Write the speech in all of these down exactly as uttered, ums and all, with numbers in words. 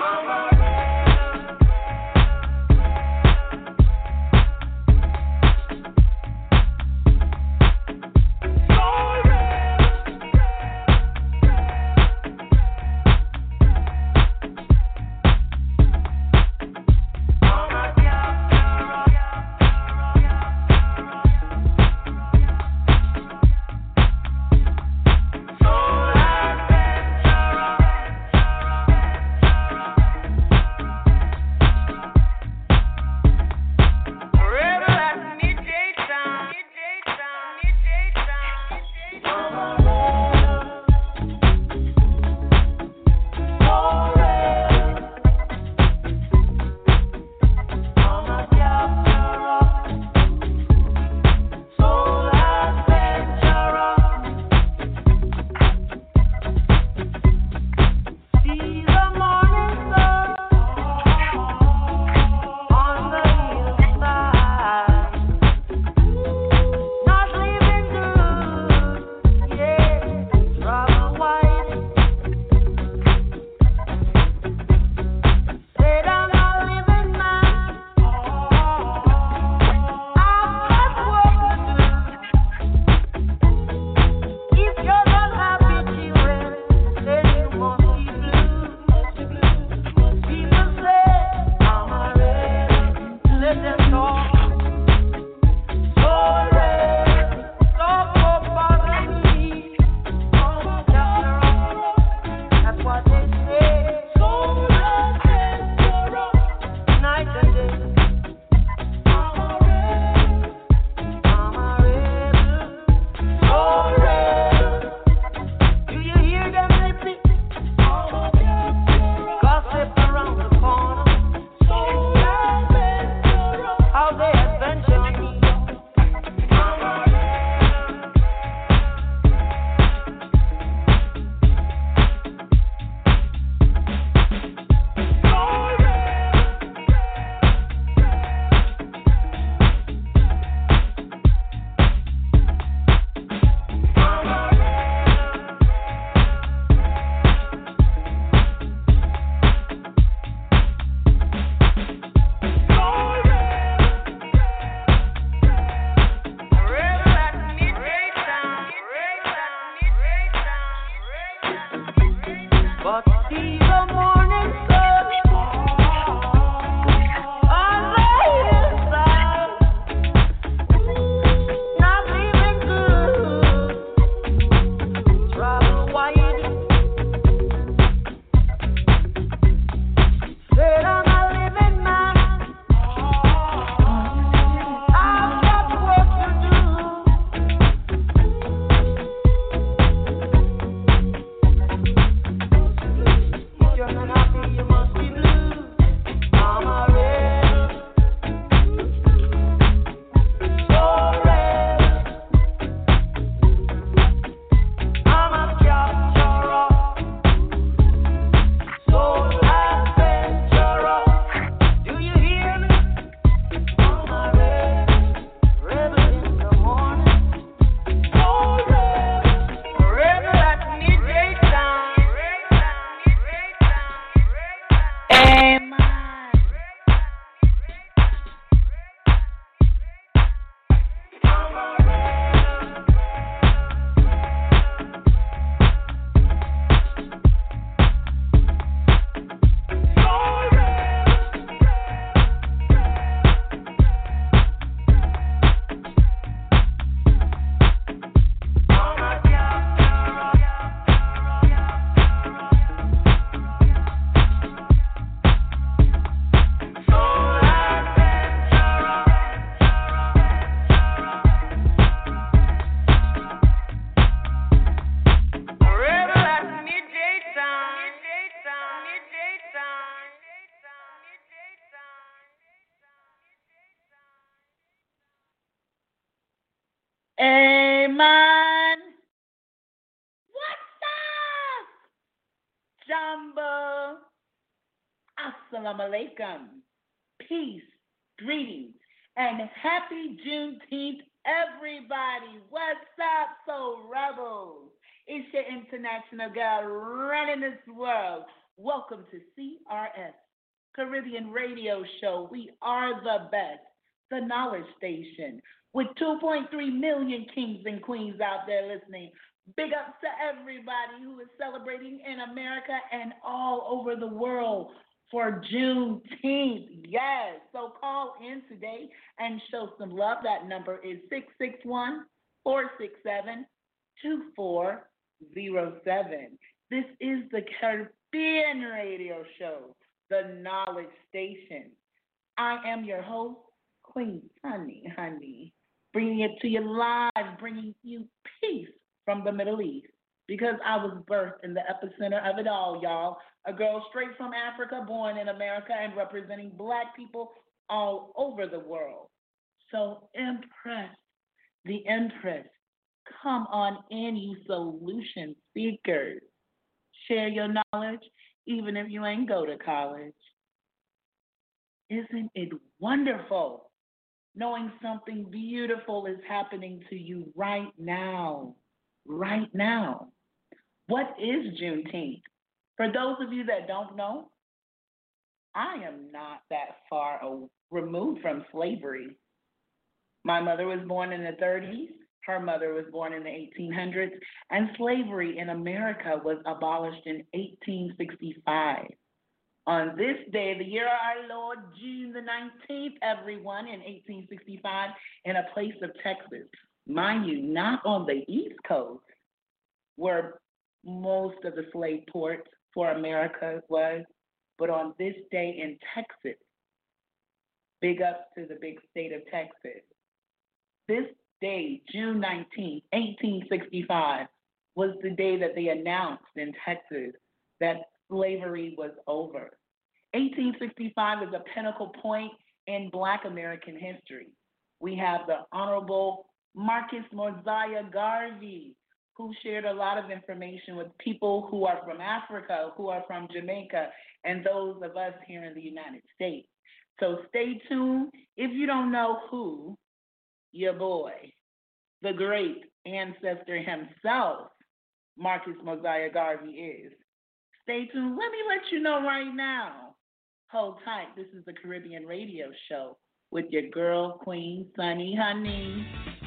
Amen. What's up, Jumbo? Assalamu alaikum. Peace, greetings, and happy Juneteenth, everybody. What's up, Soul Rebels? It's your international girl running this world, Welcome to C R S, Caribbean Radio Show. We are the best, the knowledge station, with two point three million kings and queens out there listening. Big ups to everybody who is celebrating in America and all over the world for Juneteenth. Yes, so call in today and show some love. That number is six six one, four six seven, two four zero seven. This is the Caribbean Radio Show, the knowledge station. I am your host, Queen Honey Honey, bringing it to you live, bringing you peace from the Middle East, because I was birthed in the epicenter of it all, y'all. A girl straight from Africa, born in America, and representing black people all over the world. So impressed, the Empress. Come on in, you solution seekers. Share your knowledge, even if you ain't go to college. Isn't it wonderful knowing something beautiful is happening to you right now? Right now. What is Juneteenth? For those of you that don't know, I am not that far removed from slavery. My mother was born in the thirties. Her mother was born in the eighteen hundreds, and slavery in America was abolished in eighteen sixty-five. On this day, the year of our Lord, June the nineteenth, everyone, in eighteen sixty-five, in a place of Texas. Mind you, not on the East Coast, where most of the slave ports for America was, but on this day in Texas. Big ups to the big state of Texas. This day, June nineteenth, eighteen sixty-five, was the day that they announced in Texas that slavery was over. eighteen sixty-five is a pinnacle point in Black American history. We have the Honorable Marcus Mosiah Garvey, who shared a lot of information with people who are from Africa, who are from Jamaica, and those of us here in the United States. So stay tuned. If you don't know who your boy, the great ancestor himself, Marcus Mosiah Garvey is, stay tuned. Let me let you know right now. Hold tight. This is the Caribbean Radio Show with your girl, Queen Sunny Honey.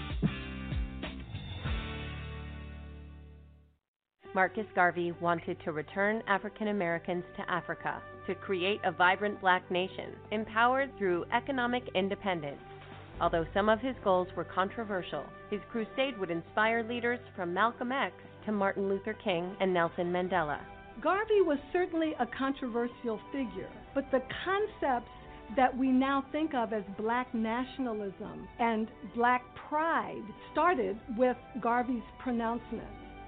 Marcus Garvey wanted to return African Americans to Africa to create a vibrant black nation, empowered through economic independence. Although some of his goals were controversial, his crusade would inspire leaders from Malcolm X to Martin Luther King and Nelson Mandela. Garvey was certainly a controversial figure, but the concepts that we now think of as black nationalism and black pride started with Garvey's pronouncement.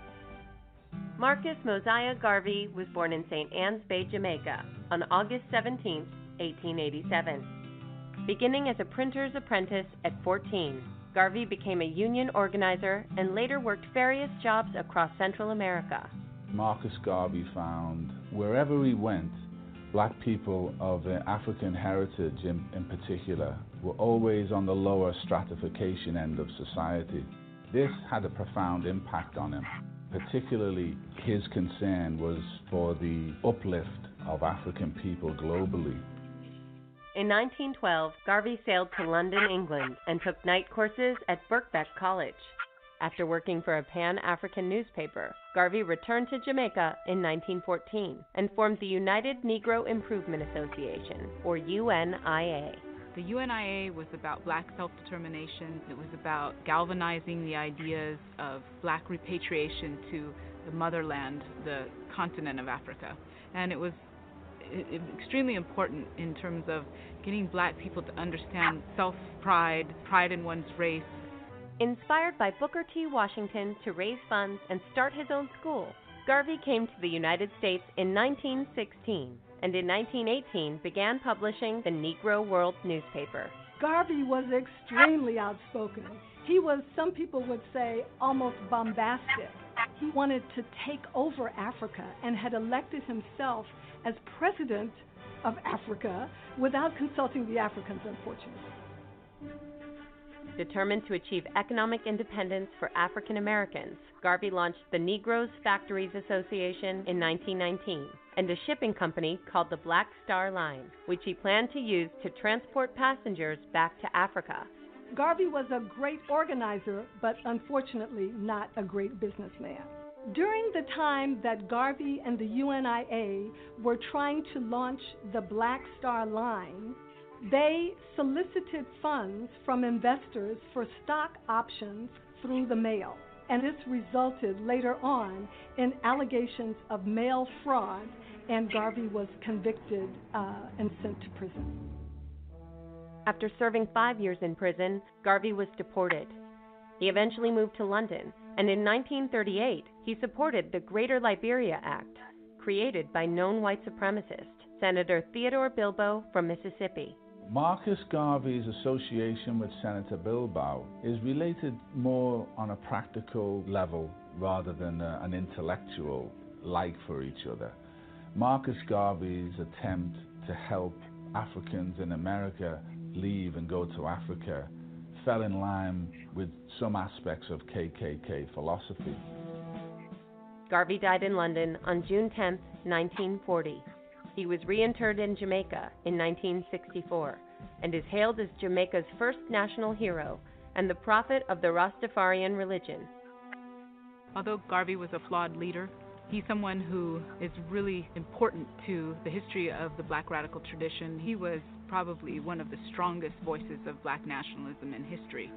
Marcus Mosiah Garvey was born in Saint Anne's Bay, Jamaica, on August seventeenth, eighteen eighty-seven. Beginning as a printer's apprentice at fourteen, Garvey became a union organizer and later worked various jobs across Central America. Marcus Garvey found wherever he went, black people of African heritage in, in particular were always on the lower stratification end of society. This had a profound impact on him. Particularly, his concern was for the uplift of African people globally. In nineteen twelve, Garvey sailed to London, England, and took night courses at Birkbeck College. After working for a Pan-African newspaper, Garvey returned to Jamaica in nineteen fourteen and formed the United Negro Improvement Association, or U N I A. The U N I A was about black self-determination. It was about galvanizing the ideas of black repatriation to the motherland, the continent of Africa. And it was it, it, extremely important in terms of getting black people to understand self-pride, pride in one's race. Inspired by Booker T. Washington to raise funds and start his own school, Garvey came to the United States in nineteen sixteen. And in nineteen eighteen began publishing the Negro World newspaper. Garvey was extremely outspoken. He was, some people would say, almost bombastic. He wanted to take over Africa and had elected himself as president of Africa without consulting the Africans, unfortunately. Determined to achieve economic independence for African Americans, Garvey launched the Negroes Factories Association in nineteen nineteen and a shipping company called the Black Star Line, which he planned to use to transport passengers back to Africa. Garvey was a great organizer, but unfortunately not a great businessman. During the time that Garvey and the U N I A were trying to launch the Black Star Line, they solicited funds from investors for stock options through the mail, and this resulted later on in allegations of mail fraud, and Garvey was convicted uh, and sent to prison. After serving five years in prison, Garvey was deported. He eventually moved to London, and in nineteen thirty-eight, he supported the Greater Liberia Act, created by known white supremacist Senator Theodore Bilbo from Mississippi. Marcus Garvey's association with Senator Bilbo is related more on a practical level rather than a, an intellectual like for each other. Marcus Garvey's attempt to help Africans in America leave and go to Africa fell in line with some aspects of K K K philosophy. Garvey died in London on June tenth, nineteen forty. He was reinterred in Jamaica in nineteen sixty-four and is hailed as Jamaica's first national hero and the prophet of the Rastafarian religion. Although Garvey was a flawed leader, he's someone who is really important to the history of the Black radical tradition. He was probably one of the strongest voices of Black nationalism in history.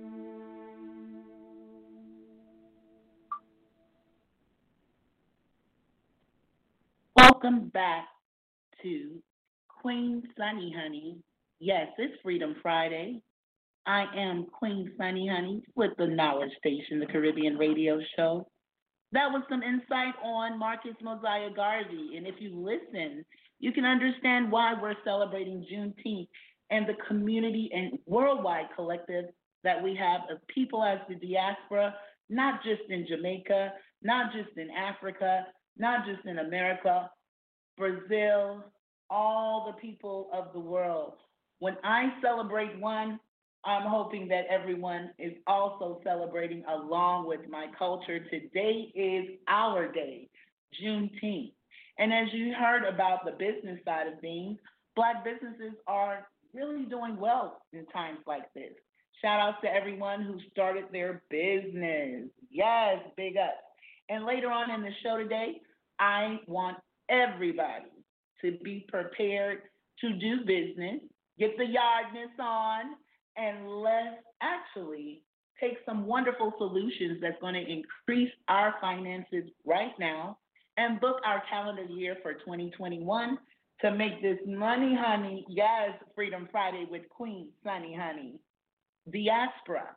Welcome back to Queen Sunny Honey. Yes, it's Freedom Friday. I am Queen Sunny Honey with the Knowledge Station, the Caribbean radio show. That was some insight on Marcus Mosiah Garvey. And if you listen, you can understand why we're celebrating Juneteenth and the community and worldwide collective that we have of people as the diaspora, not just in Jamaica, not just in Africa, not just in America, Brazil, all the people of the world. When I celebrate one, I'm hoping that everyone is also celebrating along with my culture. Today is our day, Juneteenth. And as you heard about the business side of things, Black businesses are really doing well in times like this. Shout out to everyone who started their business. Yes, big ups. And later on in the show today, I want everybody to be prepared to do business, get the yardness on, and let's actually take some wonderful solutions that's going to increase our finances right now and book our calendar year for twenty twenty-one to make this money, honey. Yes, Freedom Friday with Queen Sunny Honey. Diaspora.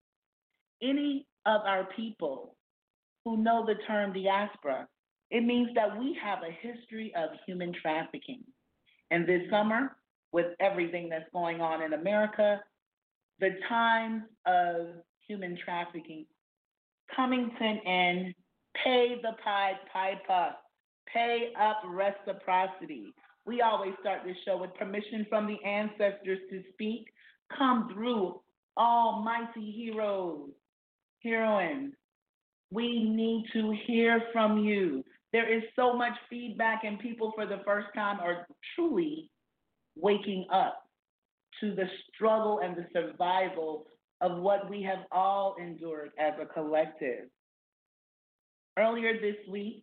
Any of our people who know the term diaspora, it means that we have a history of human trafficking. And this summer, with everything that's going on in America, the times of human trafficking coming to an end, pay the Pied Piper, pay up reciprocity. We always start this show with permission from the ancestors to speak. Come through, almighty heroes, heroines. We need to hear from you. There is so much feedback, and people for the first time are truly waking up to the struggle and the survival of what we have all endured as a collective. Earlier this week,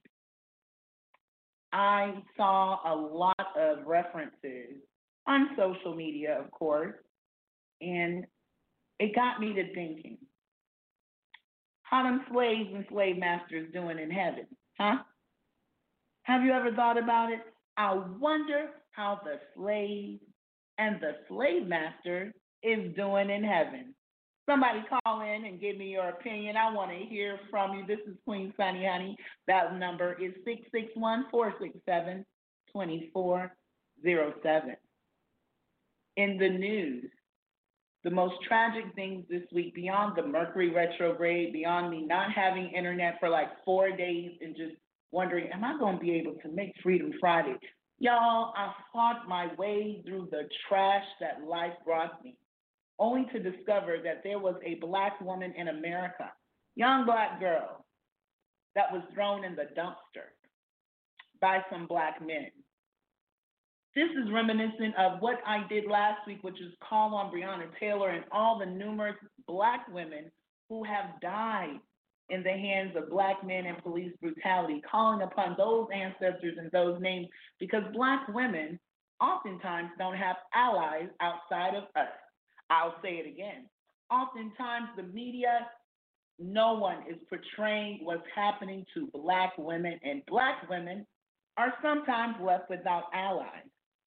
I saw a lot of references on social media, of course, and it got me to thinking, how them slaves and slave masters doing in heaven, huh? Have you ever thought about it? I wonder how the slave and the slave master is doing in heaven. Somebody call in and give me your opinion. I want to hear from you. This is Queen Sunny Honey. That number is six six one, four six seven, two four zero seven. In the news, the most tragic things this week, beyond the Mercury retrograde, beyond me not having internet for like four days and just wondering, am I going to be able to make Freedom Friday? Y'all, I fought my way through the trash that life brought me. only to discover that there was a black woman in America, young black girl, that was thrown in the dumpster by some black men. This is reminiscent of what I did last week, which is call on Breonna Taylor and all the numerous black women who have died in the hands of black men and police brutality, calling upon those ancestors and those names, because black women oftentimes don't have allies outside of us. I'll say it again. Oftentimes the media, no one is portraying what's happening to black women, and black women are sometimes left without allies.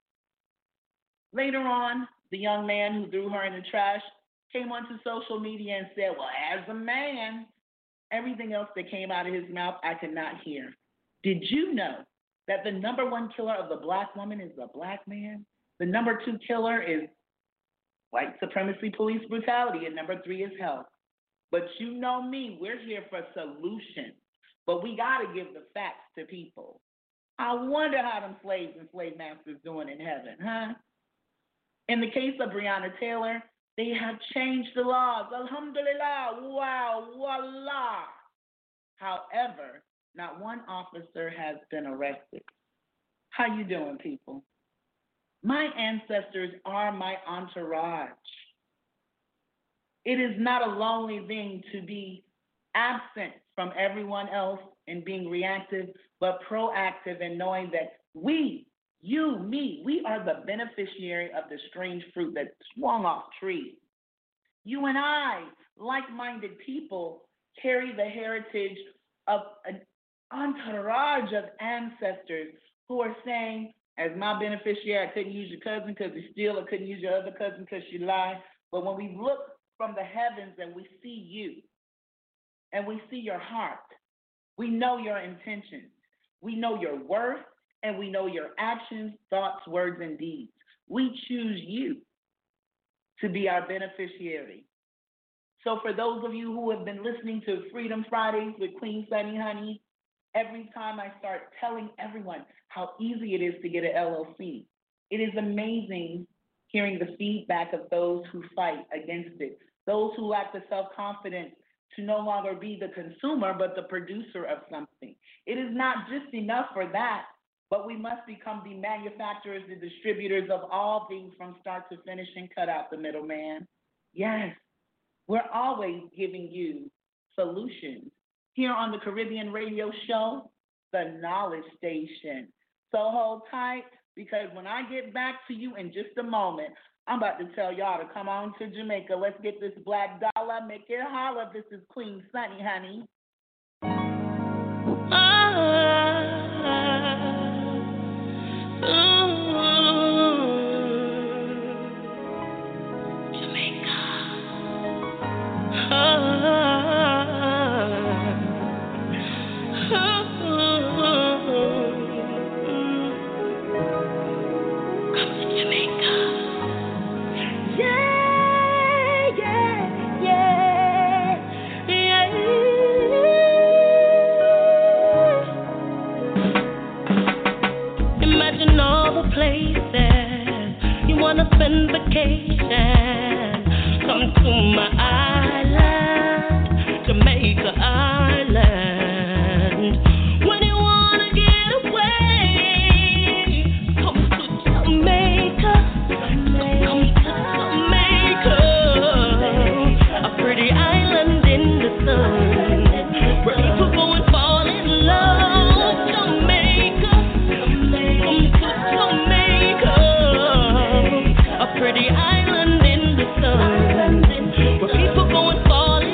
Later on, the young man who threw her in the trash came onto social media and said, well, as a man, everything else that came out of his mouth I could not hear. Did you know that the number one killer of the black woman is the black man? The number two killer is white supremacy, police brutality, and number three is health. But you know me, we're here for solutions, but we got to give the facts to people. I wonder how them slaves and slave masters doing in heaven, huh? In the case of Breonna Taylor, they have changed the laws. Alhamdulillah, wow, voila. However, not one officer has been arrested. How you doing, people? My ancestors are my entourage. It is not a lonely thing to be absent from everyone else and being reactive, but proactive in knowing that we, you, me, we are the beneficiary of the strange fruit that swung off trees. You and I, like-minded people, carry the heritage of an entourage of ancestors who are saying, as my beneficiary, I couldn't use your cousin because you steal, I couldn't use your other cousin because she lied. But when we look from the heavens and we see you, and we see your heart, we know your intentions, we know your worth, and we know your actions, thoughts, words, and deeds. We choose you to be our beneficiary. So for those of you who have been listening to Freedom Fridays with Queen Sunny Honey, every time I start telling everyone how easy it is to get an L L C, it is amazing hearing the feedback of those who fight against it, those who lack the self-confidence to no longer be the consumer, but the producer of something. It is not just enough for that, but we must become the manufacturers, the distributors of all things from start to finish and cut out the middleman. Yes, we're always giving you solutions. Here on the Caribbean Radio Show, the Knowledge Station. So hold tight, because when I get back to you in just a moment, I'm about to tell y'all to come on to Jamaica. Let's get this black dollar, make it holler. This is Queen Sunny Honey. Spend vacation, come to my island, Jamaica Island. When you wanna get away, come to Jamaica, come to Jamaica, a pretty island in the sun, where people go and fall in love. Jamaica, come to Jamaica, a pretty island in the sun, where people go and fall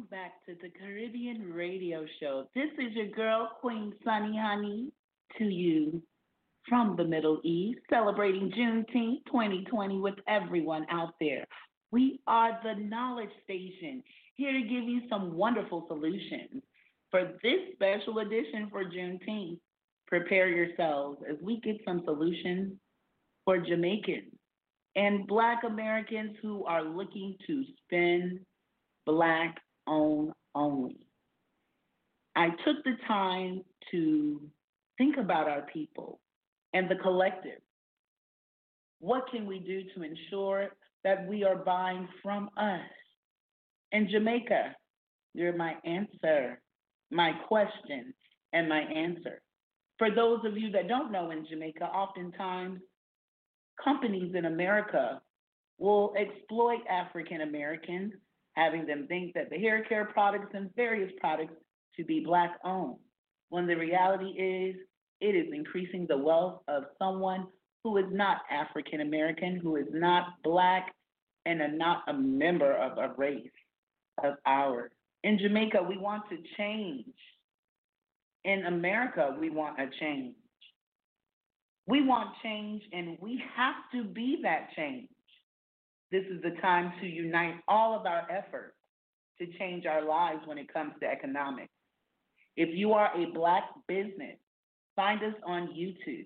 Welcome back to the Caribbean Radio Show. This is your girl, Queen Sunny Honey, to you from the Middle East, celebrating Juneteenth twenty twenty with everyone out there. We are the Knowledge Station, here to give you some wonderful solutions. For this special edition for Juneteenth, prepare yourselves as we get some solutions for Jamaicans and Black Americans who are looking to spend Black owned only. I took the time to think about our people and the collective. What can we do to ensure that we are buying from us? And Jamaica, you're my answer, my question, and my answer. For those of you that don't know, in Jamaica, oftentimes companies in America will exploit African Americans, having them think that the hair care products and various products to be Black owned, when the reality is it is increasing the wealth of someone who is not African American, who is not Black, and are not a member of a race of ours. In Jamaica, we want to change. In America, we want a change. We want change, and we have to be that change. This is the time to unite all of our efforts to change our lives when it comes to economics. If you are a Black business, find us on YouTube,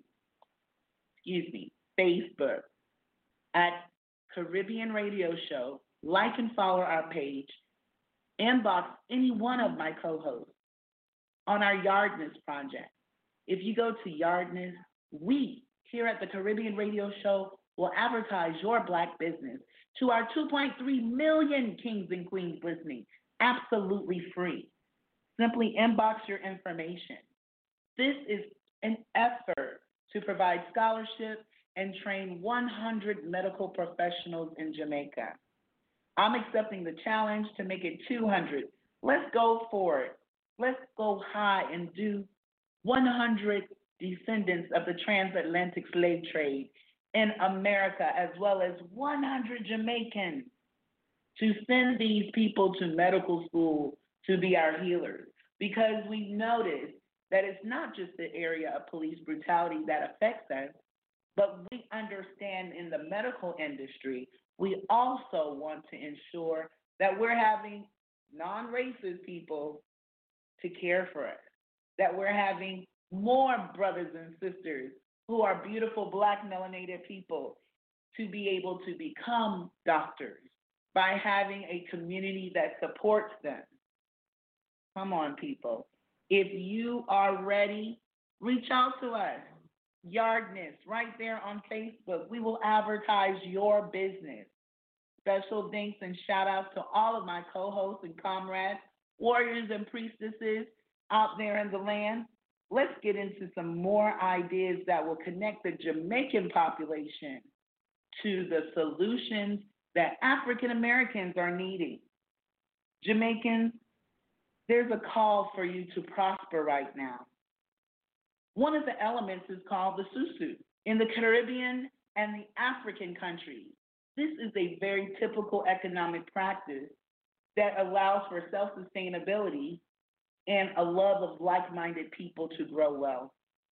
excuse me, Facebook, at Caribbean Radio Show. Like and follow our page. Inbox any one of my co-hosts on our Yardness project. If you go to Yardness, we here at the Caribbean Radio Show will advertise your Black business to our two point three million kings and queens listening, absolutely free. Simply inbox your information. This is an effort to provide scholarship and train one hundred medical professionals in Jamaica. I'm accepting the challenge to make it two hundred. Let's go for it. Let's go high and do one hundred descendants of the transatlantic slave trade in America, as well as one hundred Jamaicans, to send these people to medical school to be our healers. Because we noticed that it's not just the area of police brutality that affects us, but we understand in the medical industry, we also want to ensure that we're having non-racist people to care for us, that we're having more brothers and sisters who are beautiful Black melanated people to be able to become doctors by having a community that supports them. Come on, people. If you are ready, reach out to us. Yardness, right there on Facebook. We will advertise your business. Special thanks and shout outs to all of my co-hosts and comrades, warriors and priestesses out there in the land. Let's get into some more ideas that will connect the Jamaican population to the solutions that African Americans are needing. Jamaicans, there's a call for you to prosper right now. One of the elements is called the susu. In the Caribbean and the African countries, this is a very typical economic practice that allows for self-sustainability and a love of like-minded people to grow wealth.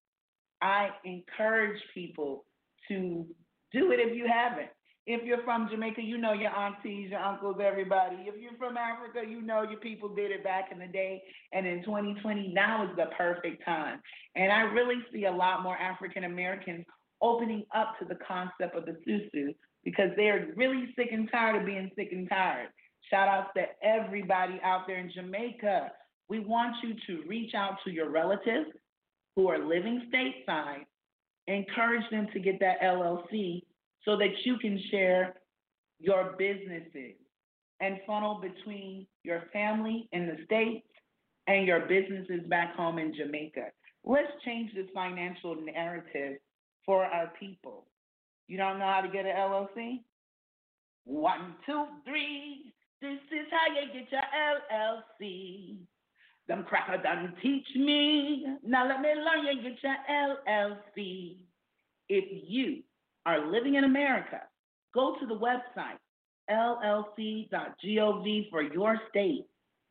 I encourage people to do it if you haven't. If you're from Jamaica, you know your aunties, your uncles, everybody. If you're from Africa, you know your people did it back in the day. And in twenty twenty, now is the perfect time. And I really see a lot more African Americans opening up to the concept of the susu because they're really sick and tired of being sick and tired. Shout out to everybody out there in Jamaica. We want you to reach out to your relatives who are living stateside, encourage them to get that L L C so that you can share your businesses and funnel between your family in the States and your businesses back home in Jamaica. Let's change this financial narrative for our people. You don't know how to get an L L C? One, two, three. This is how you get your L L C. Them cracker done teach me. Now let me learn you get your L L C. If you are living in America, go to the website L L C dot gov for your state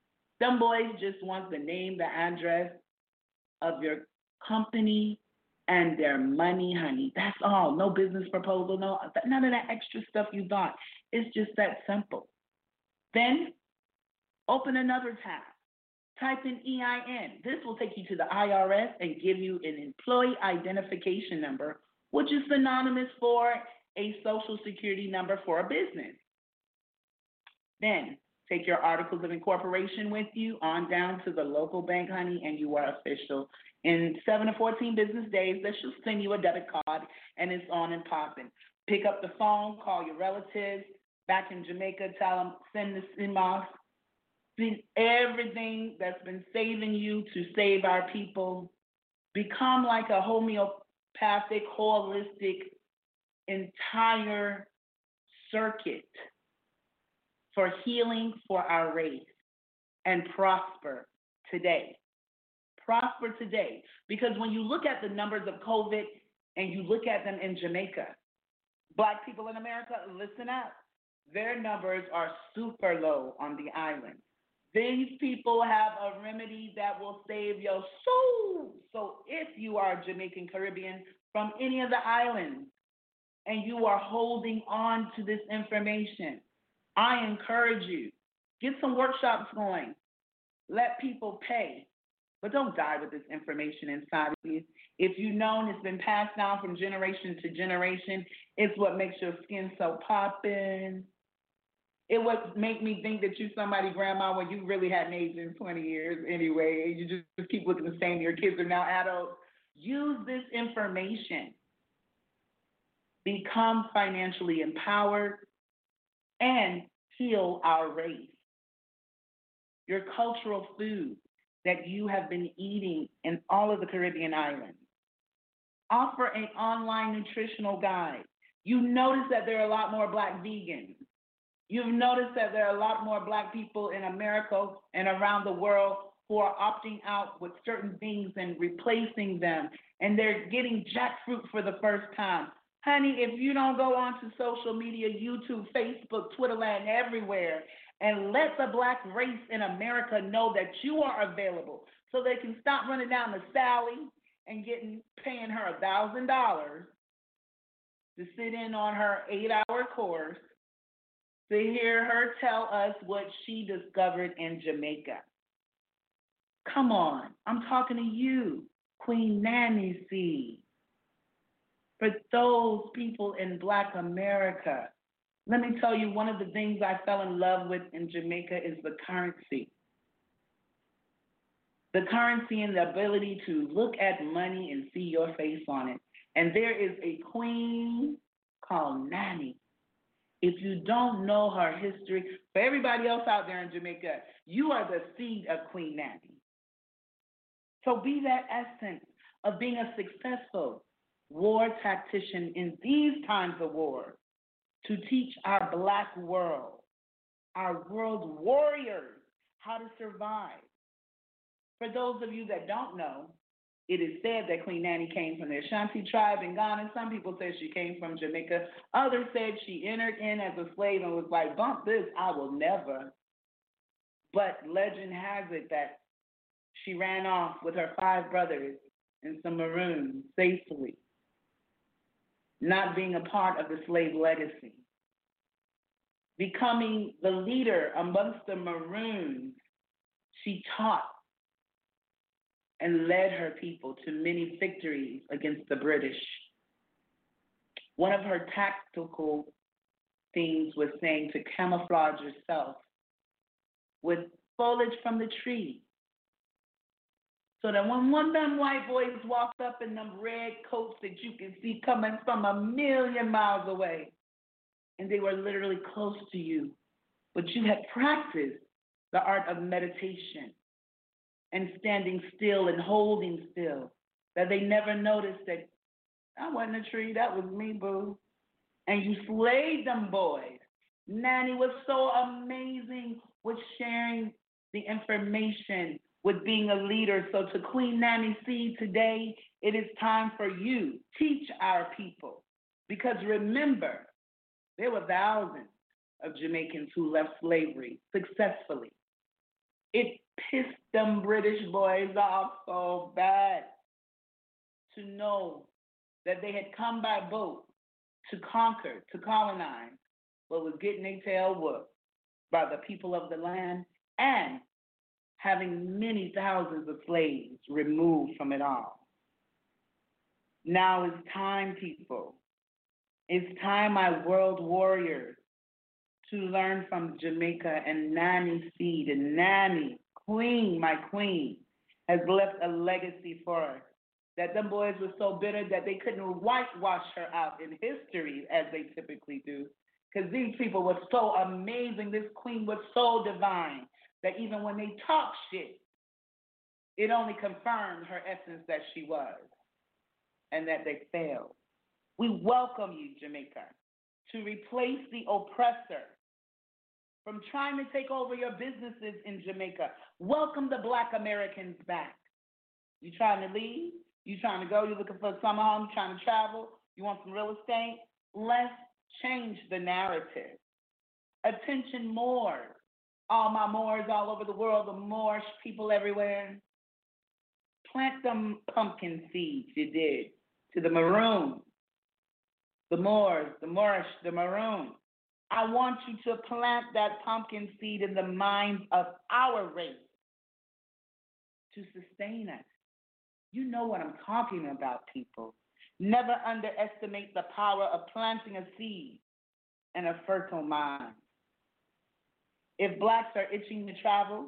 Them boys just want the name, the address of your company, and their money, honey. That's all. No business proposal, no none of that extra stuff you thought. It's just that simple. Then open another tab. Type in E I N. This will take you to the I R S and give you an employee identification number, which is synonymous for a social security number for a business. Then take your articles of incorporation with you on down to the local bank, honey, and you are official. In seven to fourteen business days, they should send you a debit card, and it's on and popping. Pick up the phone, call your relatives back in Jamaica, tell them, send the C M O S. See, everything that's been saving you to save our people, become like a homeopathic, holistic, entire circuit for healing for our race and prosper today. Prosper today. Because when you look at the numbers of COVID and you look at them in Jamaica, Black people in America, listen up. Their numbers are super low on the island. These people have a remedy that will save your soul. So if you are Jamaican Caribbean from any of the islands and you are holding on to this information, I encourage you, get some workshops going. Let people pay, but don't die with this information inside of you. If you've known it's been passed down from generation to generation, it's what makes your skin so poppin'. It would make me think that you somebody, grandma, when you really hadn't aged in twenty years anyway, and you just, just keep looking the same. Your kids are now adults. Use this information. Become financially empowered and heal our race. Your cultural food that you have been eating in all of the Caribbean islands. Offer an online nutritional guide. You notice that there are a lot more Black vegans. You've noticed that there are a lot more Black people in America and around the world who are opting out with certain things and replacing them, and they're getting jackfruit for the first time. Honey, if you don't go onto social media, YouTube, Facebook, Twitterland, everywhere, and let the Black race in America know that you are available so they can stop running down to Sally and getting paying her one thousand dollars to sit in on her eight-hour course to hear her tell us what she discovered in Jamaica. Come on, I'm talking to you, Queen Nanny C. For those people in Black America, let me tell you, one of the things I fell in love with in Jamaica is the currency. The currency and the ability to look at money and see your face on it. And there is a queen called Nanny. If you don't know her history, for everybody else out there in Jamaica, you are the seed of Queen Nanny. So be that essence of being a successful war tactician in these times of war to teach our Black world, our world warriors, how to survive. For those of you that don't know, it is said that Queen Nanny came from the Ashanti tribe in Ghana. Some people say she came from Jamaica. Others said she entered in as a slave and was like, bump this, I will never. But legend has it that she ran off with her five brothers and some maroons safely, not being a part of the slave legacy. Becoming the leader amongst the maroons, she taught and led her people to many victories against the British. One of her tactical things was saying to camouflage yourself with foliage from the tree, so that when one of them white boys walked up in them red coats that you can see coming from a million miles away, and they were literally close to you, but you had practiced the art of meditation and standing still and holding still, that they never noticed that I wasn't a tree, that was me, boo. And you slayed them boys. Nanny was so amazing with sharing the information, with being a leader. So to Queen Nanny C today, it is time for you. Teach our people. Because remember, there were thousands of Jamaicans who left slavery successfully. It pissed them British boys off so bad to know that they had come by boat to conquer, to colonize, but was getting their tail whooped by the people of the land and having many thousands of slaves removed from it all. Now it's time, people. It's time, my world warriors, to learn from Jamaica and Nanny Seed. And Nanny, Queen, my queen, has left a legacy for us. That them boys were so bitter that they couldn't whitewash her out in history as they typically do. Because these people were so amazing. This queen was so divine that even when they talk shit, it only confirmed her essence that she was and that they failed. We welcome you, Jamaica, to replace the oppressor from trying to take over your businesses in Jamaica. Welcome the Black Americans back. You trying to leave? You trying to go? You looking for a summer home? You trying to travel? You want some real estate? Let's change the narrative. Attention Moors. All my Moors all over the world, the Moorish people everywhere. Plant them pumpkin seeds you did to the maroon. The Moors, the Moorish, the maroon. I want you to plant that pumpkin seed in the minds of our race to sustain us. You know what I'm talking about, people. Never underestimate the power of planting a seed in a fertile mind. If blacks are itching to travel,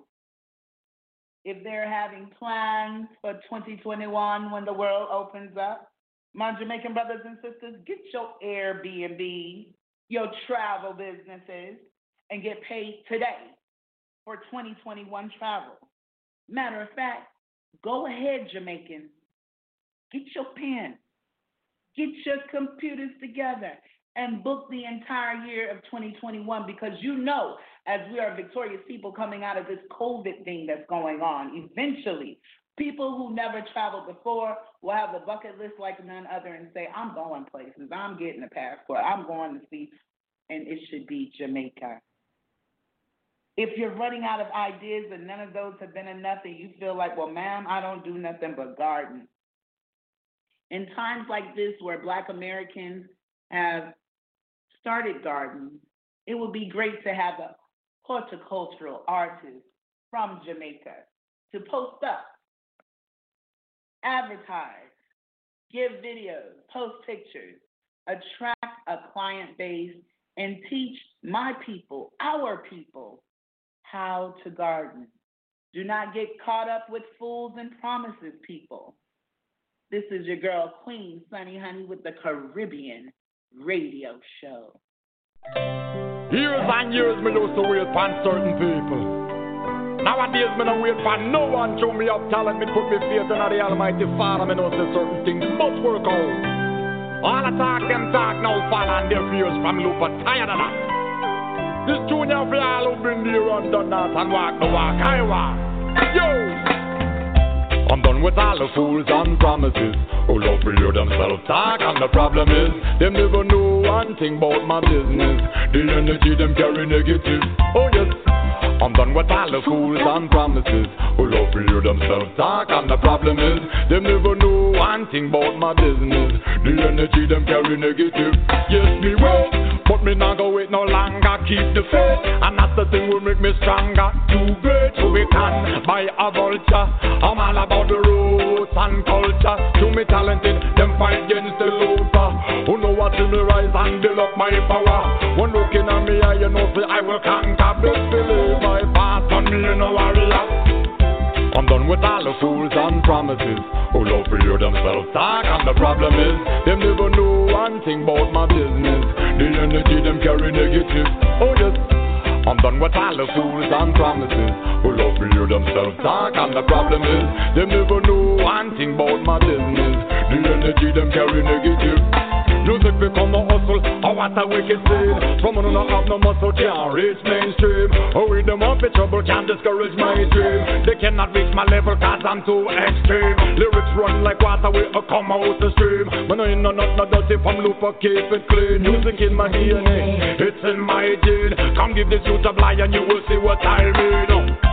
if they're having plans for twenty twenty-one when the world opens up, my Jamaican brothers and sisters, get your Airbnb, your travel businesses, and get paid today for twenty twenty-one travel. Matter of fact, go ahead, Jamaicans. Get your pen. Get your computers together and book the entire year of twenty twenty-one, because you know, as we are victorious people coming out of this COVID thing that's going on, eventually, people who never traveled before will have a bucket list like none other and say, I'm going places, I'm getting a passport, I'm going to see, and it should be Jamaica. If you're running out of ideas and none of those have been enough and you feel like, well, ma'am, I don't do nothing but garden. In times like this where Black Americans have started gardens, it would be great to have a horticultural artist from Jamaica to post up, advertise, give videos, post pictures, attract a client base, and teach my people, our people, how to garden. Do not get caught up with fools and promises, people. This is your girl, Queen Sunny Honey, with the Caribbean Radio Show. Years and years me used to wait for certain people. Nowadays me don't wait for no one to me up talent. Me put me faith in the Almighty Father. Me know say certain things must work out. All the talk them talk now fall on their fears from loop, but tired of that. This junior for all who been there and done that and walk the walk I walk. Yo! I'm done with all the fools and promises who love to hear themselves talk, and the problem is them never know one thing about my business. The energy them carry negative. Oh yes, I'm done with all the fools and promises who love to hear themselves talk, and the problem is them never know one thing about my business. The energy them carry negative. Yes, me will, but me not go wait no longer. Keep the faith, and that's the thing will make me stronger. Too great, so we can buy a vulture. I'm all about the roots and culture. To me talented, them fight against the loser. Who know what to me rise and build up my power. When looking at me, I you know say I will conquer. Best believe my path on me, you know warrior. I'm done with all the fools and promises who love to hear themselves talk, and the problem is them never know one thing about my business. The energy them carry negative. Oh yes, I'm done with all the fools and promises who love to hear themselves talk, and the problem is them never know one thing about my business. The energy them carry negative. Music become a hustle, oh what a wicked sin. From who don't have no muscle can't reach mainstream. Oh with them up in trouble can't discourage my dream. They cannot reach my level cause I'm too extreme. Lyrics run like water will come out the stream. Man I ain't no not no dirty from loop or keep it clean. Music in my D N A, it's in my gene. Come give this youth a blind and you will see what I mean.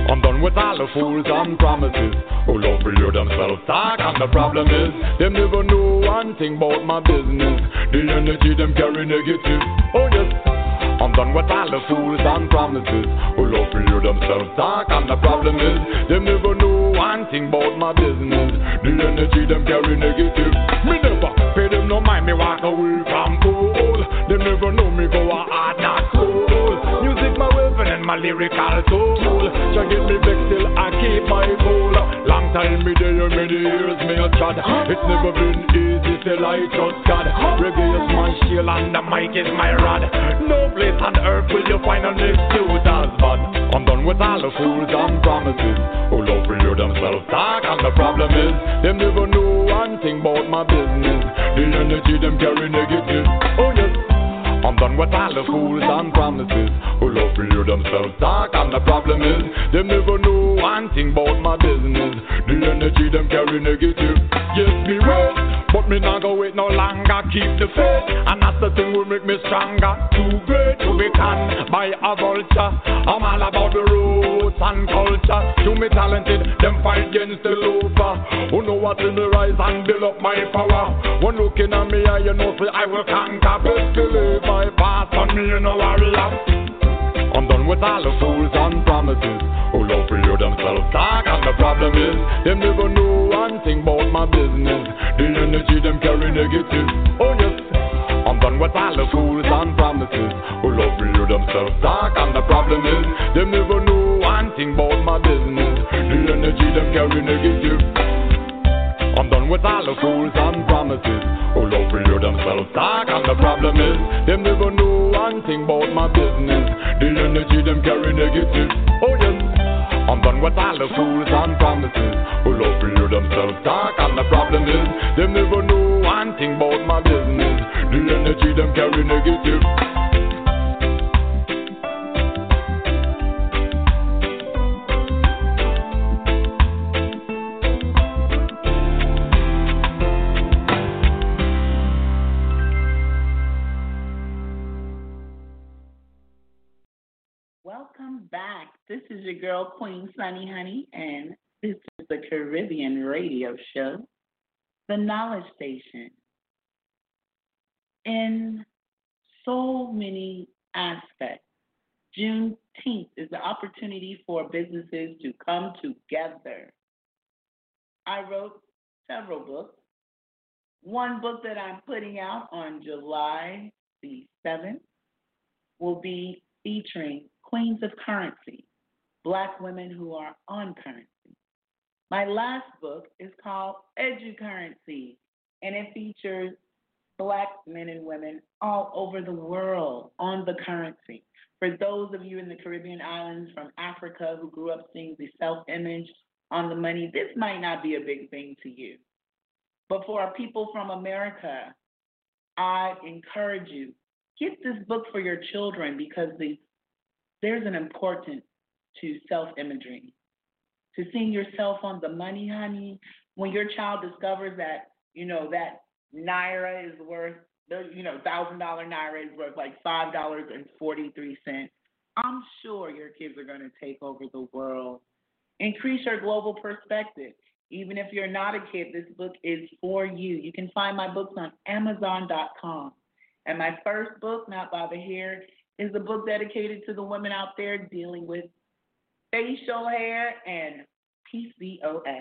I'm done with all the fools and promises who love to hear themselves talk, and the problem is them never know one thing about my business. The energy them carry negative. Oh yes, I'm done with all the fools and promises who love to hear themselves talk, and the problem is them never know one thing about my business. The energy them carry negative. Me never pay them no mind, me walk away from goal. Them never know me go a hard not cool. Music my weapon and my lyrical tool. Try get me back till I keep my goal. Long time me there, many years me a trod. It's never been easy till I trust God. Reggae is my shield and the mic is my rod. No place on earth will you find a next to as bad. I'm done with all the fools and promises who love to hear themselves talk, and the problem is them never know one thing about my business. The energy them carry negative. Oh yes, I'm done with all the fools and promises who love to hear themselves talk, and the problem is them never know one thing about my business. The energy them carry negative. Yes, me wait, but me not go wait no longer. Keep the faith, and that's the thing will make me stronger. Too great to be canned by a vulture. I'm all about the roots and culture. To me talented, them fight against the loafer. Who know what in me rise and build up my power. When looking at me, I you know say I will conquer. Best believe my past on me, you know warrior. I'm done with all the fools and promises who love to hear themselves talk, and the problem is them never know one thing about my business. The energy them carry negative. Oh yes, I'm done with all the fools and promises who love to hear themselves talk, and the problem is them never know one thing about my business. The energy them carry negative. I'm done with all the fools and promises who love to hear themselves talk, and the problem is them never know one thing about my business. The energy them carry negative. Oh yes, I'm done with all the fools and promises who love to hear themselves talk, and the problem is them never know one thing about my business. The energy them carry negative. Welcome back. This is your girl, Queen Sunny Honey, and this is the Caribbean Radio Show, the Knowledge Station. In so many aspects, Juneteenth is the opportunity for businesses to come together. I wrote several books. One book that I'm putting out on July the seventh will be featuring Queens of Currency, Black women who are on currency. My last book is called Educurrency, and it features Black men and women all over the world on the currency. For those of you in the Caribbean islands from Africa who grew up seeing the self-image on the money, this might not be a big thing to you. But for our people from America, I encourage you, get this book for your children, because the there's an importance to self-imagery, to seeing yourself on the money, honey. When your child discovers that, you know, that Naira is worth, you know, one thousand dollars Naira is worth like five dollars and forty-three cents, I'm sure your kids are going to take over the world. Increase your global perspective. Even if you're not a kid, this book is for you. You can find my books on Amazon dot com. And my first book, Not by the Hair, is a book dedicated to the women out there dealing with facial hair and P C O S.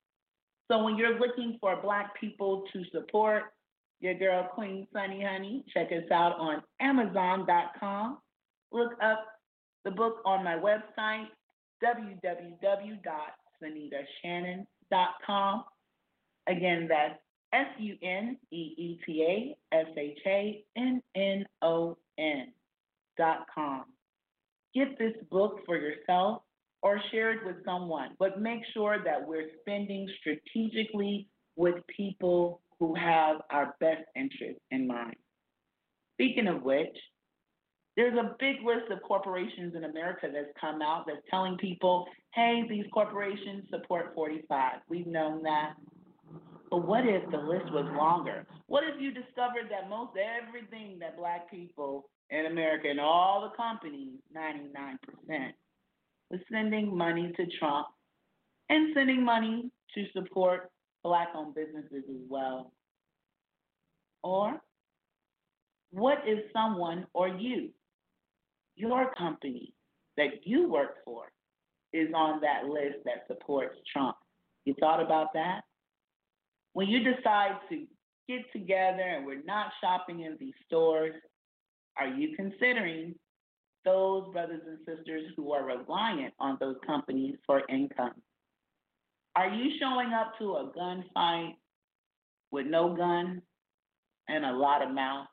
So when you're looking for Black people to support your girl, Queen Sunny Honey, check us out on Amazon dot com. Look up the book on my website, w w w dot sunita shannon dot com. Again, that's S U N E E T A S H A N N O N. Dot com. Get this book for yourself or share it with someone, but make sure that we're spending strategically with people who have our best interests in mind. Speaking of which, there's a big list of corporations in America that's come out that's telling people, hey, these corporations support forty-five. We've known that. But what if the list was longer? What if you discovered that most everything that Black people in America and all the companies, ninety-nine percent, with sending money to Trump and sending money to support Black-owned businesses as well? Or what if someone or you, your company that you work for, is on that list that supports Trump? You thought about that? When you decide to get together and we're not shopping in these stores, are you considering those brothers and sisters who are reliant on those companies for income? Are you showing up to a gunfight with no gun and a lot of mouth?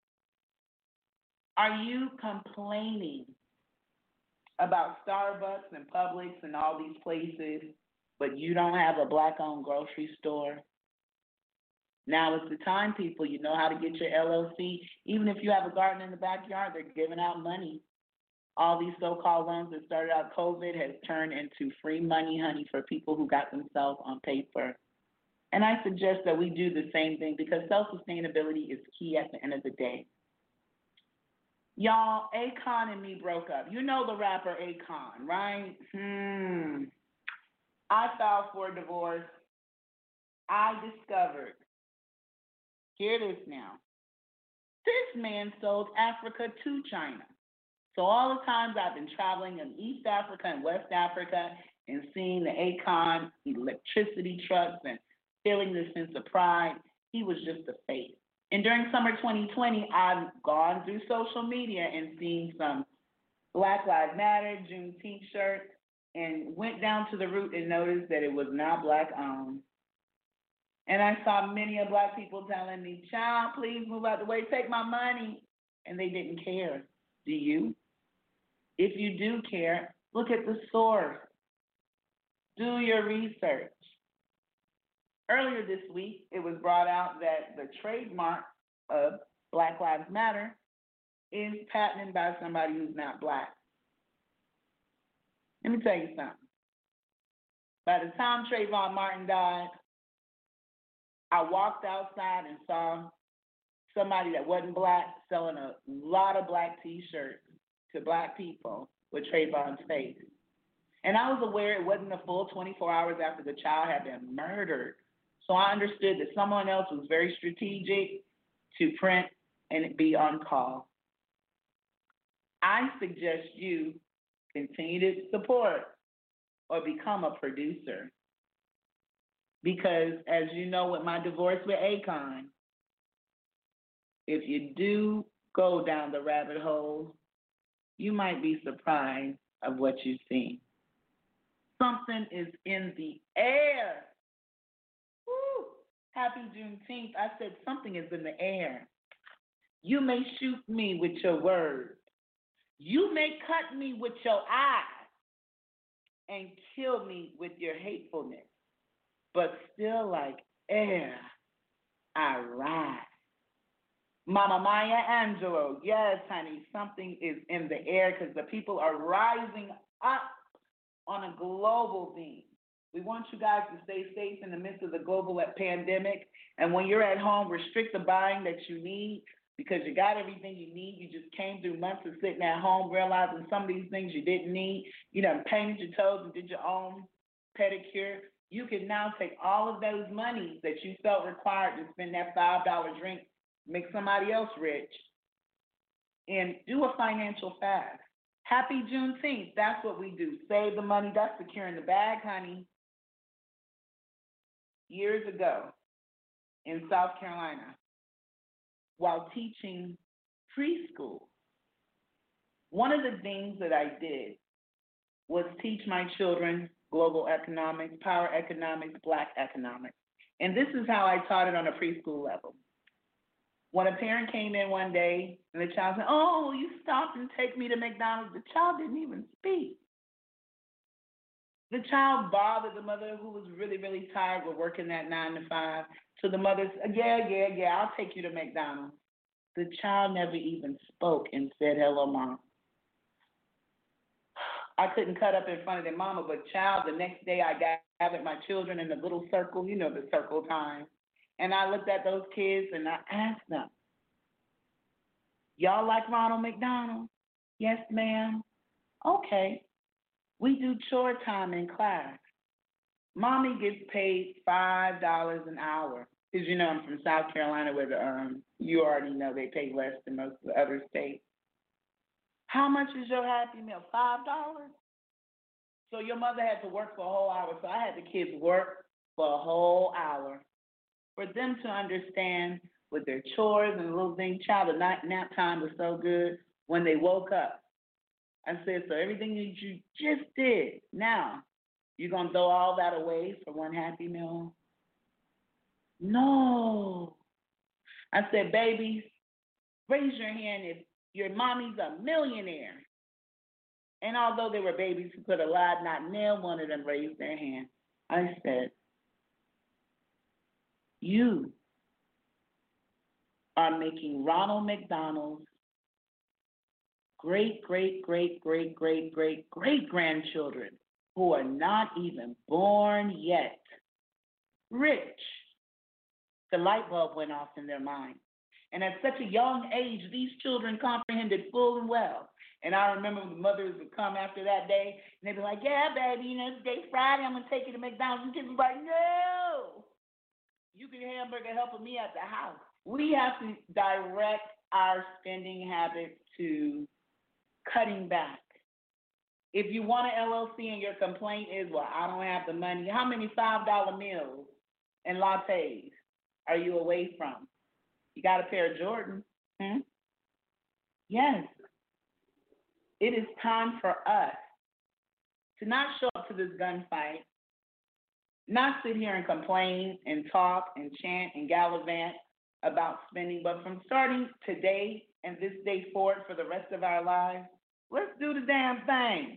Are you complaining about Starbucks and Publix and all these places, but you don't have a Black-owned grocery store? Now is the time, people. You know how to get your L L C. Even if you have a garden in the backyard, they're giving out money. All these so-called loans that started out COVID has turned into free money, honey, for people who got themselves on paper. And I suggest that we do the same thing because self-sustainability is key at the end of the day. Y'all, Akon and me broke up. You know the rapper Akon, right? Hmm. I filed for a divorce. I discovered, hear this now, this man sold Africa to China. So all the times I've been traveling in East Africa and West Africa and seeing the Akon electricity trucks and feeling this sense of pride, he was just a face. And during summer twenty twenty, I've gone through social media and seen some Black Lives Matter, Juneteenth shirts, and went down to the root and noticed that it was not Black-owned. And I saw many of Black people telling me, child, please move out the way, take my money. And they didn't care. Do you? If you do care, look at the source. Do your research. Earlier this week, it was brought out that the trademark of Black Lives Matter is patented by somebody who's not Black. Let me tell you something. By the time Trayvon Martin died, I walked outside and saw somebody that wasn't Black selling a lot of Black T-shirts to Black people with Trayvon's face. And I was aware it wasn't a full twenty-four hours after the child had been murdered. So I understood that someone else was very strategic to print and be on call. I suggest you continue to support or become a producer. Because as you know with my divorce with Akon, if you do go down the rabbit hole, you might be surprised of what you see. Something is in the air. Woo! Happy Juneteenth. I said something is in the air. You may shoot me with your words. You may cut me with your eyes and kill me with your hatefulness. But still like air, I rise. Mama Maya Angelou, yes, honey, something is in the air because the people are rising up on a global theme. We want you guys to stay safe in the midst of the global pandemic. And when you're at home, restrict the buying that you need because you got everything you need. You just came through months of sitting at home realizing some of these things you didn't need. You done painted your toes and did your own pedicure. You can now take all of those monies that you felt required to spend that five dollar drink, make somebody else rich, and do a financial fast. Happy Juneteenth. That's what we do. Save the money. That's securing the bag, honey. Years ago in South Carolina, while teaching preschool, one of the things that I did was teach my children global economics, power economics, Black economics. And this is how I taught it on a preschool level. When a parent came in one day and the child said, oh, will you stop and take me to McDonald's? The child didn't even speak. The child bothered the mother who was really, really tired with working that nine to five. So the mother said, yeah, yeah, yeah, I'll take you to McDonald's. The child never even spoke and said, hello, Mom. I couldn't cut up in front of their mama, but child, the next day I gathered my children in the little circle, you know, the circle time. And I looked at those kids and I asked them, y'all like Ronald McDonald? Yes, ma'am. Okay. We do chore time in class. Mommy gets paid five dollars an hour. Because you know I'm from South Carolina where the, um, you already know they pay less than most of the other states. How much is your Happy Meal? five dollars? So your mother had to work for a whole hour. So I had the kids work for a whole hour for them to understand with their chores and little thing. Child, the night nap time was so good when they woke up. I said, so everything that you just did, now, you're going to throw all that away for one Happy Meal? No. I said, babies, raise your hand if your mommy's a millionaire. And although they were babies who could have lied, not nail one of them raised their hand. I said, you are making Ronald McDonald's great, great, great, great, great, great, great grandchildren who are not even born yet rich. The light bulb went off in their mind. And at such a young age, these children comprehended full and well. And I remember the mothers would come after that day, and they'd be like, yeah, baby, you know, today's Friday, I'm going to take you to McDonald's. And kids would be like, no, you can hamburger helping me at the house. We have to direct our spending habits to cutting back. If you want an L L C and your complaint is, well, I don't have the money, how many five dollar meals and lattes are you away from? You got a pair of Jordans? Hmm? Yes. It is time for us to not show up to this gunfight, not sit here and complain and talk and chant and gallivant about spending, but from starting today and this day forward for the rest of our lives, let's do the damn thing.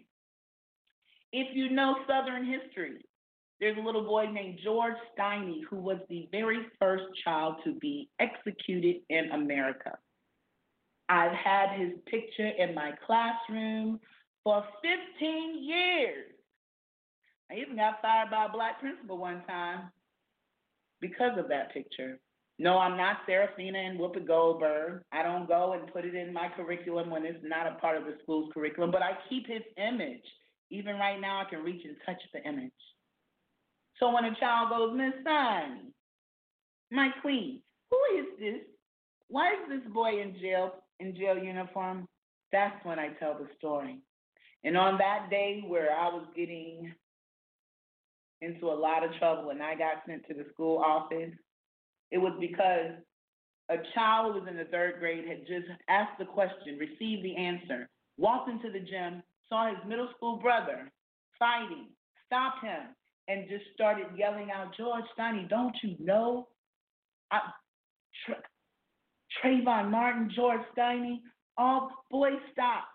If you know Southern history, there's a little boy named George Steiny who was the very first child to be executed in America. I've had his picture in my classroom for fifteen years. I even got fired by a black principal one time because of that picture. No, I'm not Serafina and Whoopi Goldberg. I don't go and put it in my curriculum when it's not a part of the school's curriculum, but I keep his image. Even right now, I can reach and touch the image. So when a child goes, Miss Steiny, my queen, who is this? Why is this boy in jail, in jail uniform? That's when I tell the story. And on that day where I was getting into a lot of trouble and I got sent to the school office, it was because a child who was in the third grade had just asked the question, received the answer, walked into the gym, saw his middle school brother fighting, stopped him, and just started yelling out, George Steiny, don't you know? I, Tra- Trayvon Martin, George Steiny, all boys stop.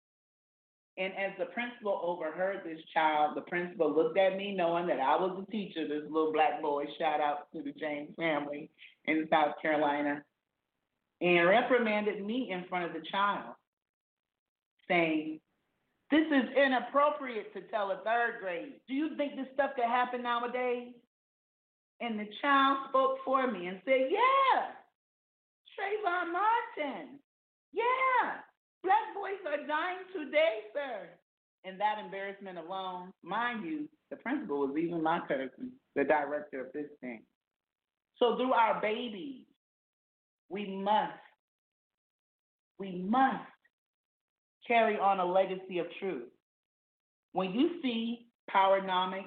And as the principal overheard this child, the principal looked at me knowing that I was the teacher, this little black boy, shout out to the James family in South Carolina, and reprimanded me in front of the child, saying, this is inappropriate to tell a third grade. Do you think this stuff could happen nowadays? And the child spoke for me and said, yeah, Trayvon Martin, yeah, black boys are dying today, sir. And that embarrassment alone, mind you, the principal was even my cousin, the director of this thing. So through our babies, we must, we must carry on a legacy of truth. When you see Powernomics,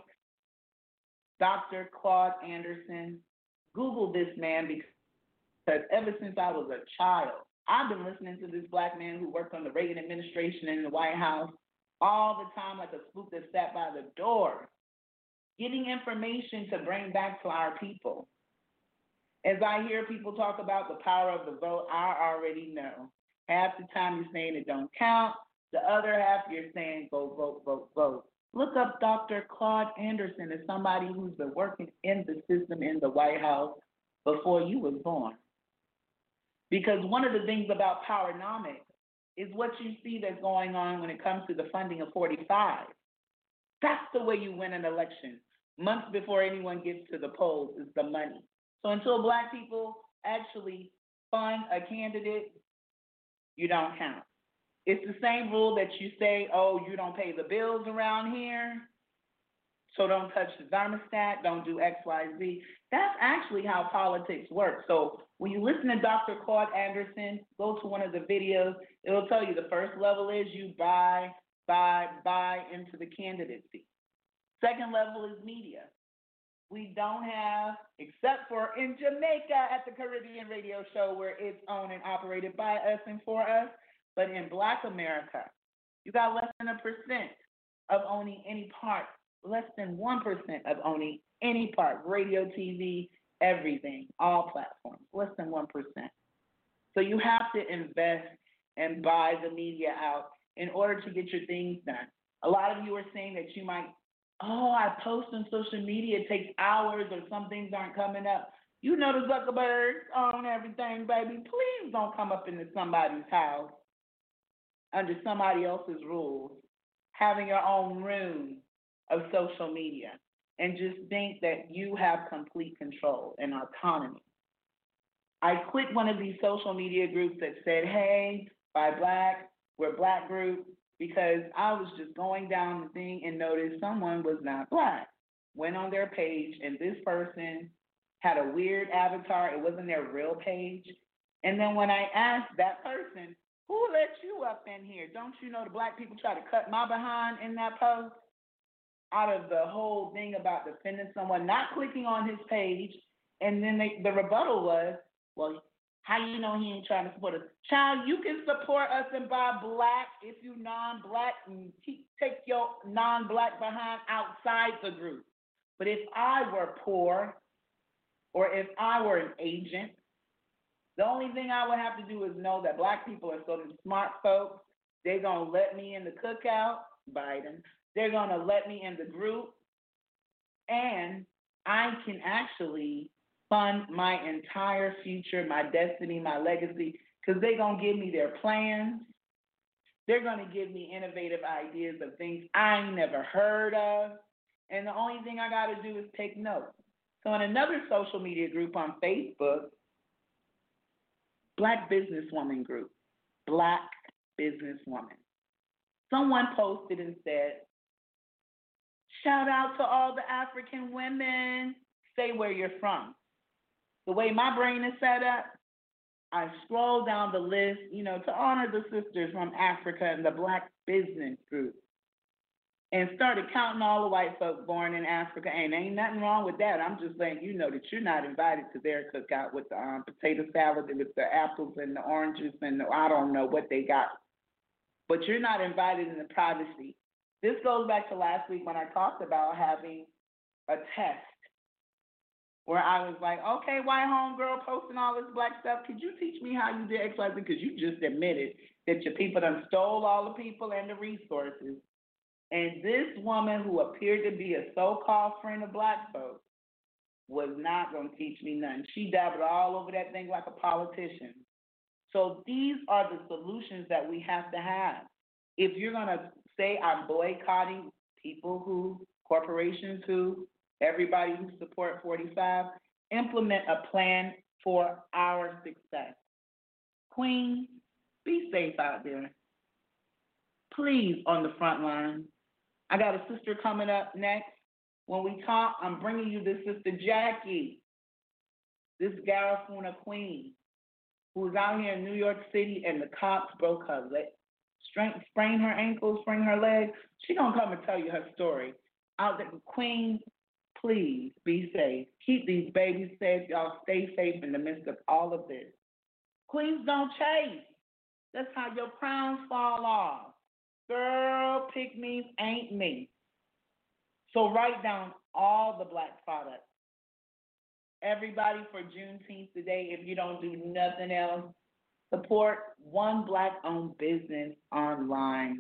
Doctor Claude Anderson, Google this man because ever since I was a child, I've been listening to this black man who worked on the Reagan administration in the White House all the time like a spook that sat by the door, getting information to bring back to our people. As I hear people talk about the power of the vote, I already know. Half the time you're saying it don't count. The other half you're saying go vote, vote, vote. Look up Doctor Claude Anderson as somebody who's been working in the system in the White House before you was born. Because one of the things about Powernomics is what you see that's going on when it comes to the funding of forty-five. That's the way you win an election. Months before anyone gets to the polls is the money. So until black people actually fund a candidate, you don't count. It's the same rule that you say, oh, you don't pay the bills around here, so don't touch the thermostat, don't do X, Y, Z. That's actually how politics works. So when you listen to Doctor Claude Anderson, go to one of the videos, it'll tell you the first level is you buy, buy, buy into the candidacy. Second level is media. We don't have, except for in Jamaica at the Caribbean Radio Show where it's owned and operated by us and for us, but in Black America, you got less than a percent of owning any part, less than one percent of owning any part, radio, T V, everything, all platforms, less than one percent. So you have to invest and buy the media out in order to get your things done. A lot of you are saying that you might, oh, I post on social media, it takes hours or some things aren't coming up. You know the Zuckerberg on everything, baby. Please don't come up into somebody's house under somebody else's rules, having your own room of social media, and just think that you have complete control and autonomy. I quit one of these social media groups that said, hey, by Black, we're Black group, because I was just going down the thing and noticed someone was not Black. Went on their page, and this person had a weird avatar. It wasn't their real page. And then when I asked that person, who let you up in here? Don't you know the Black people try to cut my behind in that post? Out of the whole thing about defending someone, not clicking on his page, and then they, the rebuttal was, well, how you know he ain't trying to support us? Child, you can support us and buy Black if you non-Black and take your non-Black behind outside the group. But if I were poor or if I were an agent, the only thing I would have to do is know that Black people are sort of smart folks. They're going to let me in the cookout, Biden. They're going to let me in the group. And I can actually fund my entire future, my destiny, my legacy, because they're going to give me their plans. They're going to give me innovative ideas of things I never heard of. And the only thing I got to do is take notes. So in another social media group on Facebook, Black Businesswoman Group, Black Businesswoman, someone posted and said, shout out to all the African women, say where you're from. The way my brain is set up, I scroll down the list, you know, to honor the sisters from Africa and the Black Business Group, and started counting all the white folks born in Africa. And ain't nothing wrong with that. I'm just letting you know that you're not invited to their cookout with the um, potato salad and with the apples and the oranges and the, I don't know what they got. But you're not invited in the privacy. This goes back to last week when I talked about having a test where I was like, okay, white homegirl posting all this Black stuff, could you teach me how you did X, Y, Z? Because you just admitted that your people done stole all the people and the resources. And this woman who appeared to be a so-called friend of Black folks was not going to teach me nothing. She dabbled all over that thing like a politician. So these are the solutions that we have to have. If you're going to say I'm boycotting people who, corporations who, everybody who support forty-five, implement a plan for our success. Queen, be safe out there. Please, on the front line. I got a sister coming up next. When we talk, I'm bringing you this sister Jackie, this Garifuna queen, who was out here in New York City and the cops broke her leg, sprained her ankle, sprained her leg. She gonna come and tell you her story. Out there, Queen, please be safe. Keep these babies safe. Y'all stay safe in the midst of all of this. Queens don't chase. That's how your crowns fall off. Girl, pygmies ain't me. So write down all the Black products. Everybody for Juneteenth today, if you don't do nothing else, support one Black-owned business online.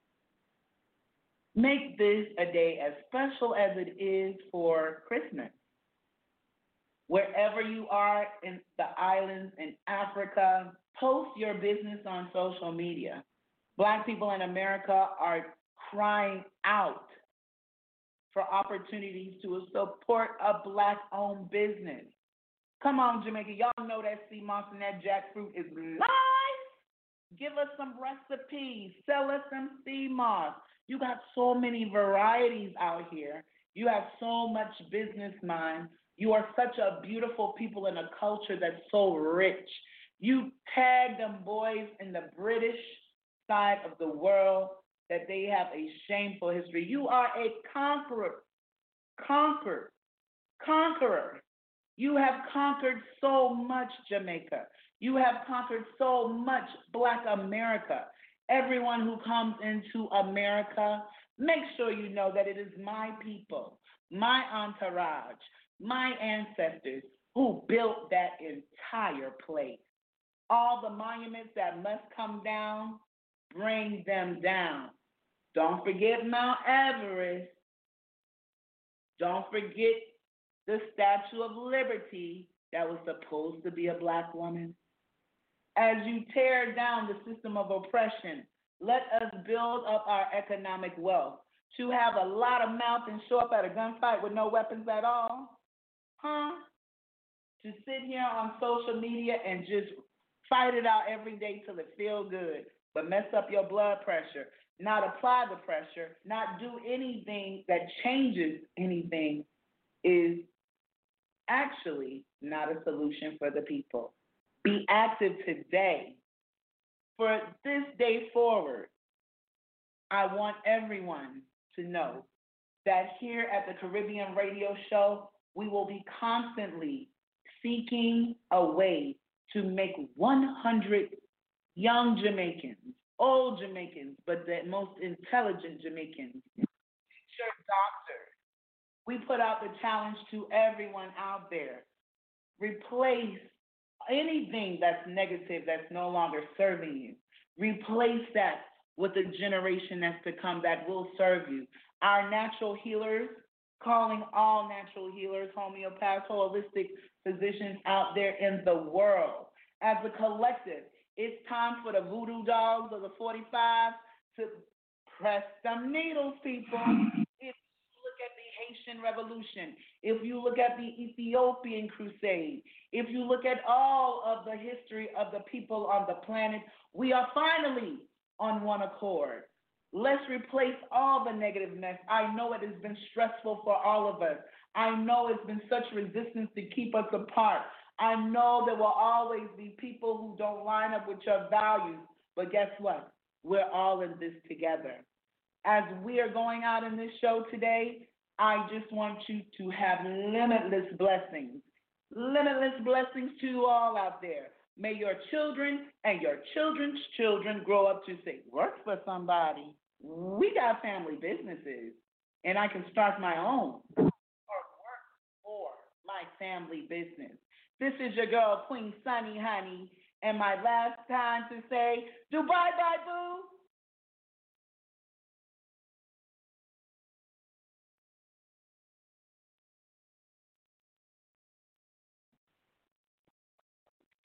Make this a day as special as it is for Christmas. Wherever you are in the islands in Africa, post your business on social media. Black people in America are crying out for opportunities to support a Black-owned business. Come on, Jamaica. Y'all know that sea moss and that jackfruit is live. Give us some recipes. Sell us some sea moss. You got so many varieties out here. You have so much business mind. You are such a beautiful people in a culture that's so rich. You tag them boys in the British side of the world that they have a shameful history. You are a conqueror, conquered, conqueror. You have conquered so much, Jamaica. You have conquered so much, Black America. Everyone who comes into America, make sure you know that it is my people, my entourage, my ancestors who built that entire place. All the monuments that must come down, bring them down. Don't forget Mount Everest. Don't forget the Statue of Liberty that was supposed to be a Black woman. As you tear down the system of oppression, let us build up our economic wealth. To have a lot of mouth and show up at a gunfight with no weapons at all? Huh? To sit here on social media and just fight it out every day till it feels good, but mess up your blood pressure, not apply the pressure, not do anything that changes anything is actually not a solution for the people. Be active today. For this day forward, I want everyone to know that here at the Caribbean Radio Show, we will be constantly seeking a way to make one hundred young Jamaicans, old Jamaicans, but the most intelligent Jamaicans, teacher, doctor. We put out the challenge to everyone out there. Replace anything that's negative, that's no longer serving you. Replace that with a generation that's to come that will serve you. Our natural healers, calling all natural healers, homeopaths, holistic physicians out there in the world. As a collective, it's time for the voodoo dogs of the forty-five to press some needles, people. If you look at the Haitian Revolution, if you look at the Ethiopian Crusade, if you look at all of the history of the people on the planet, we are finally on one accord. Let's replace all the negative mess. I know it has been stressful for all of us. I know it's been such resistance to keep us apart. I know there will always be people who don't line up with your values, but guess what? We're all in this together. As we are going out in this show today, I just want you to have limitless blessings. Limitless blessings to you all out there. May your children and your children's children grow up to say, work for somebody. We got family businesses, and I can start my own or work for my family business. This is your girl, Queen Sunny Honey, and my last time to say, do bye-bye, boo.